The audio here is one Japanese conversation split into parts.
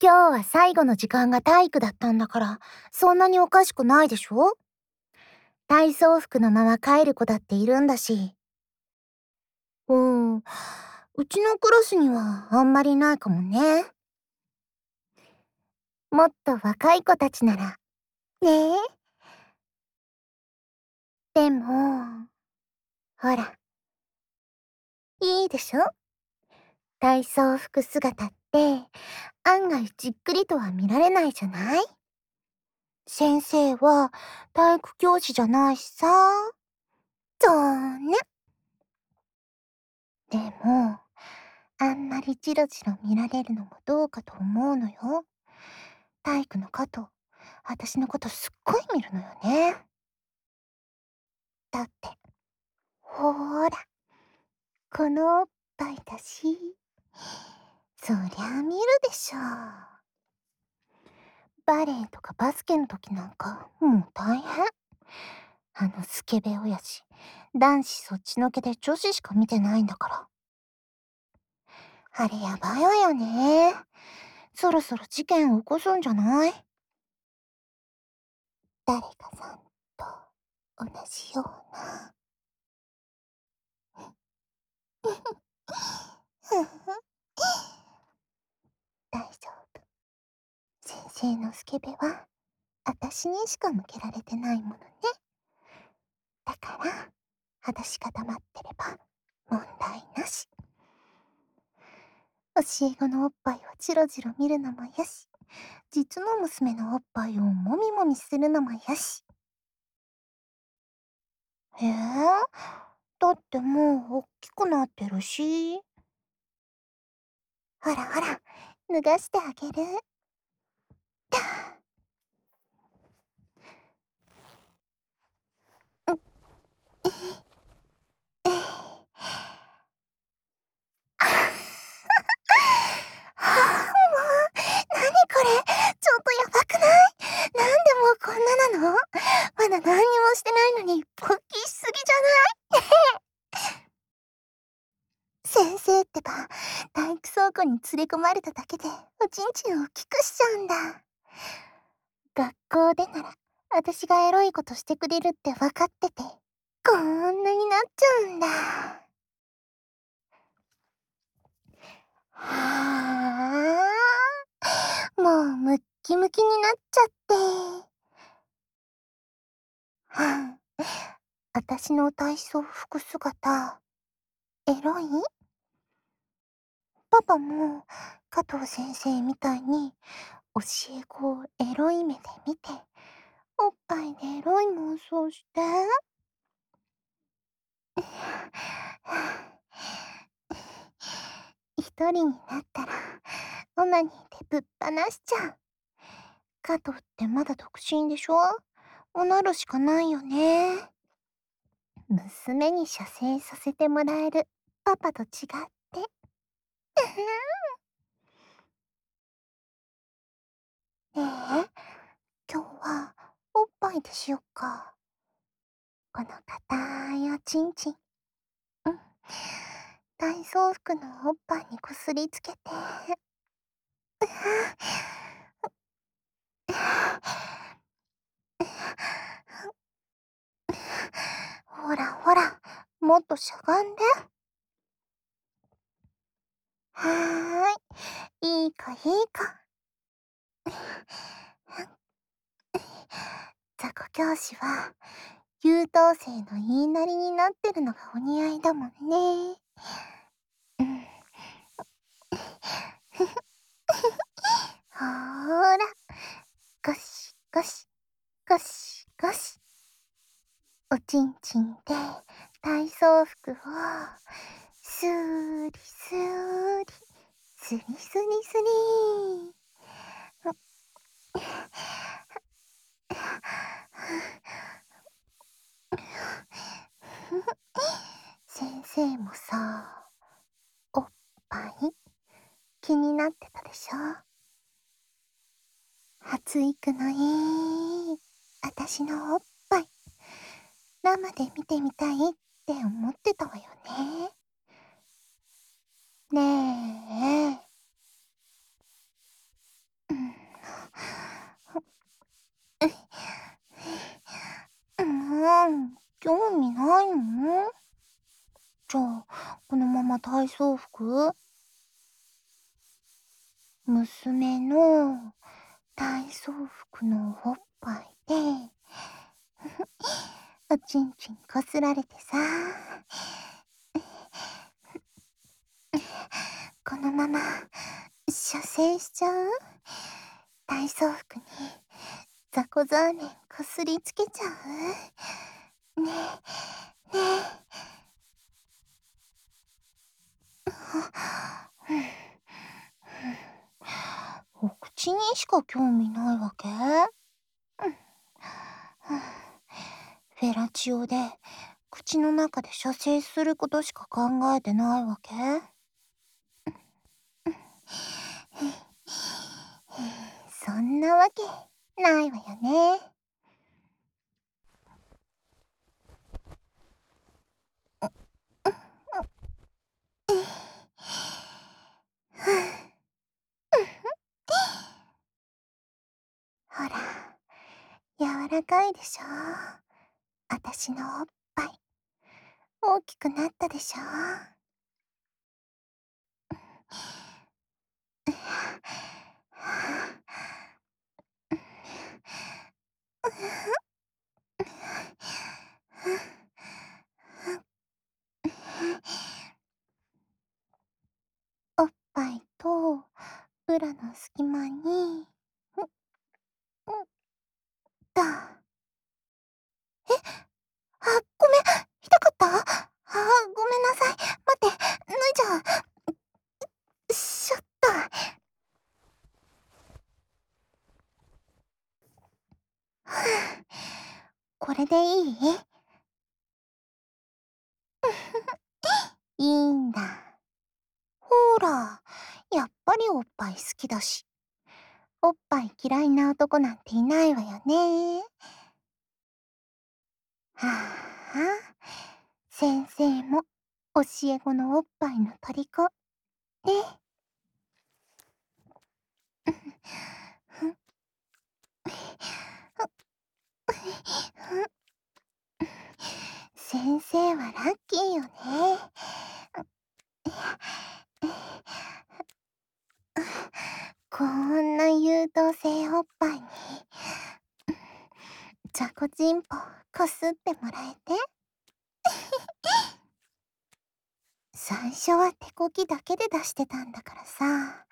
今日は最後の時間が体育だったんだから、そんなにおかしくないでしょ？体操服のまま帰る子だっているんだし。うちのクラスにはあんまりいないかもね。もっと若い子たちなら。ねえ。でも、ほら、いいでしょ？体操服姿って、案外じっくりとは見られないじゃない？先生は体育教師じゃないしさ。そうね。でも、あんまりジロジロ見られるのもどうかと思うのよ。体育の加藤、私のことすっごい見るのよね。だって、ほーら、このおっぱいだし、そりゃ見るでしょ。バレエとかバスケの時なんか、もう大変。あのスケベ親父、男子そっちのけで女子しか見てないんだから。あれやばいわよね。そろそろ事件起こすんじゃない？誰かさんと同じような。大丈夫。先生のスケベは、私にしか向けられてないものね。だから、私が黙ってれば、問題なし。教え子のおっぱいをチロチロ見るのもよし、実の娘のおっぱいをもみもみするのもよし。へえ、だってもう大きくなってるし。ほらほら、脱がしてあげる。はあ、もう、なにこれ、ちょっとやばくない？なんでもうこんななの？まだ何にもしてないのに、勃起しすぎじゃない？先生ってば、体育倉庫に連れ込まれただけで、おちんちんを大きくしちゃうんだ。学校でなら、私がエロいことしてくれるって分かってて、こんなになっちゃうんだ。はあ、もうムッキムキになっちゃって。はあ、私の体操服姿、エロい？パパも加藤先生みたいに教え子をエロい目で見て、おっぱいでエロい妄想して。一人になったら、オナニーでぶっ放しちゃう。加藤ってまだ独身でしょ？おなるしかないよね。娘に射精させてもらえるパパと違って。ねえ、今日はおっぱいでしよっか。この硬いおちんちん。うん。体操服のおっぱいにこすりつけて。ほらほら、もっとしゃがんで。はーい。いい子いい子。雑魚教師は、優等生の言いなりになってるのがお似合いだもんね。うん。ほーら、ゴシゴシ、ゴシゴシ。おちんちんで体操服を、スーリスーリ、スリスリスリ。先生もさ、おっぱい気になってたでしょ？発育のいい、私のおっぱい、生で見てみたいって思ってたわよね。ねえ。 このまま体操服？娘の体操服のおっぱいで、おちんちんこすられてさ、このまま射精しちゃう？体操服に雑魚ザーメンこすりつけちゃう？ねえ、ねえ。お口にしか興味ないわけ？フェラチオで口の中で射精することしか考えてないわけ？そんなわけないわよね。ほら、柔らかいでしょ。あたしのおっぱい、大きくなったでしょ。おっぱいとブラの隙間に、ん、と。あ、ごめん、痛かった？ごめんなさい。待って、脱いじゃう。しょっと。これでいい？いいんだ。ほら、やっぱりおっぱい好きだし。おっぱい嫌いな男なんていないわよね。はあ、先生も教え子のおっぱいの虜ね。先生はラッキーよね。こんな優等生おっぱいに、じゃこちんぽこすってもらえて。最初は手こきだけで出してたんだからさ。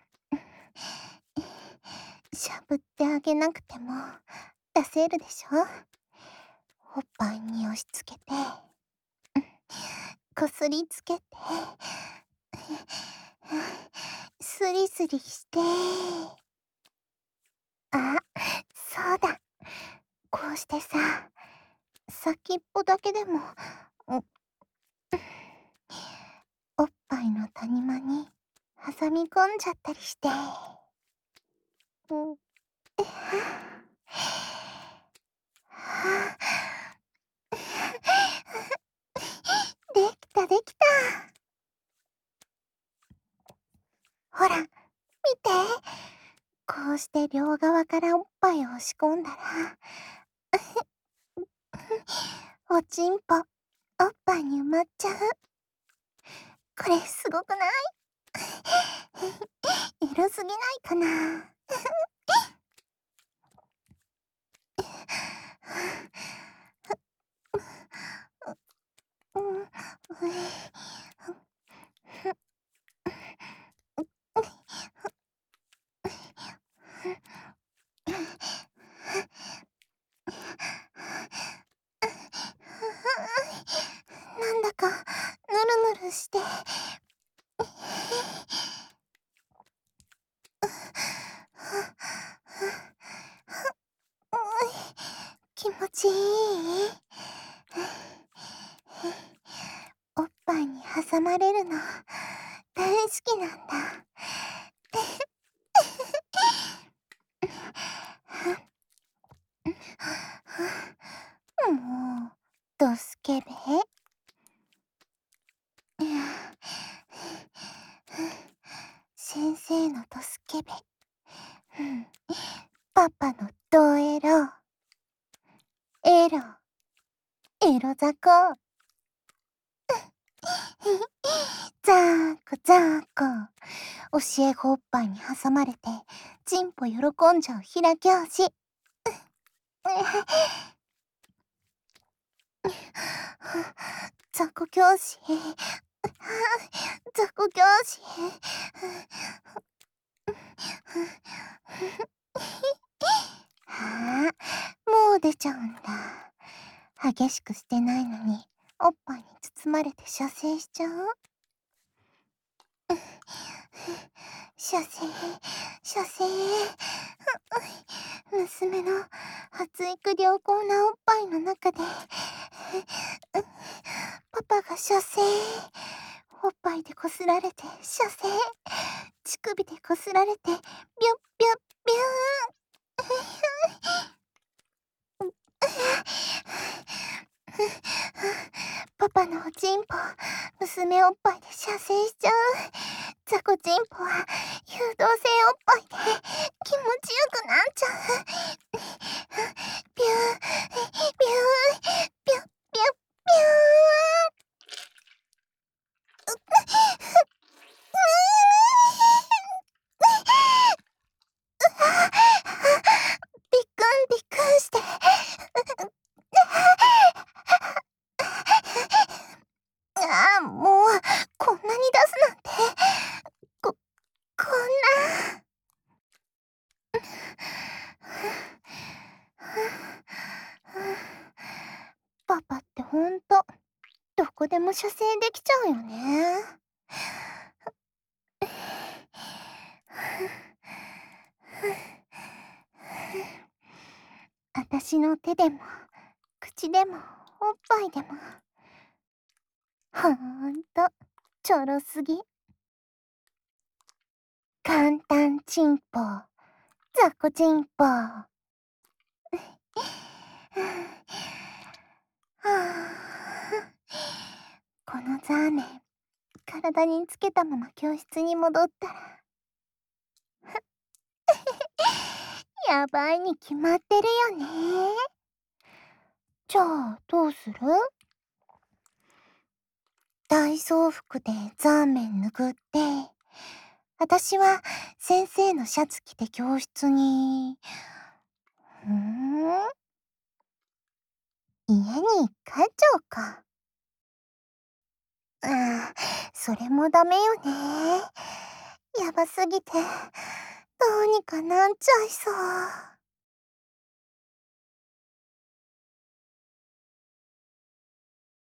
しゃぶってあげなくても出せるでしょ。おっぱいに押し付けて、こすりつけて、スリスリして。あ、そうだ。こうしてさ、先っぽだけでも、おおっぱいの谷間に挟み込んじゃったりして。うん。はあ、できたできた。ほら、見て。こうして両側からおっぱいを押し込んだら、おちんぽ、おっぱいに埋まっちゃう。これすごくない？エロすぎないかな？うん、なんだかぬるぬるして。気持ちいい？おっぱいに挟まれるの大好きなんだ。もう、ドスケベ？先生のドスケベ。うん、パパのドエロ。エロ、エロ雑魚。 ざーこざーこ。教え子おっぱいに挟まれて、チンポ喜んじゃう平教師。雑魚教師。雑魚教師。はあ、もう出ちゃうんだ。激しくしてないのに、おっぱいに包まれて射精しちゃう。射精、射精。娘の発育良好なおっぱいの中で、パパが射精。おっぱいでこすられて射精。乳首でこすられて、ビュッビュッビューン。パパのおちんぽ、娘おっぱいで射精しちゃう。ザコチンポは誘導性おっぱいで気持ちよくなっちゃう。ビュー、ビュー、ビュッビュッビュー。びっくんびっくんして。ああ、もう、こんなに出すなんて。こ、こんな。パパってほんと、どこでも射精できちゃうよね。あたしの手でも、口でも、おっぱいでも。ほんと、ちょろすぎ。簡単チンポ、ザコチンポ。はあ、このザーメン、体につけたまま教室に戻ったら、やばいに決まってるよね。じゃあ、どうする？体操服でザーメン拭って、私は先生のシャツ着て教室に。家に帰っちゃおうか。ああ、それもダメよね。やばすぎて、どうにかなっちゃいそう。